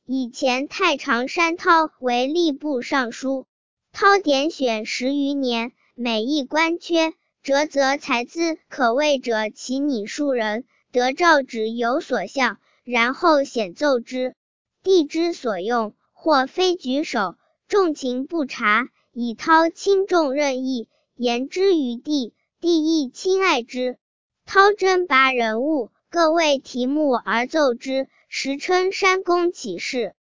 以前太常山涛为吏部尚书，涛典选10余年，每一官缺，折则才资可谓者其拟数人，得诏旨有所效，然后显奏之。帝之所用，或非举手，重情不察，以涛轻重任意，言之于帝，帝亦亲爱之。涛征拔人物，各为题目而奏之，时称山公启事。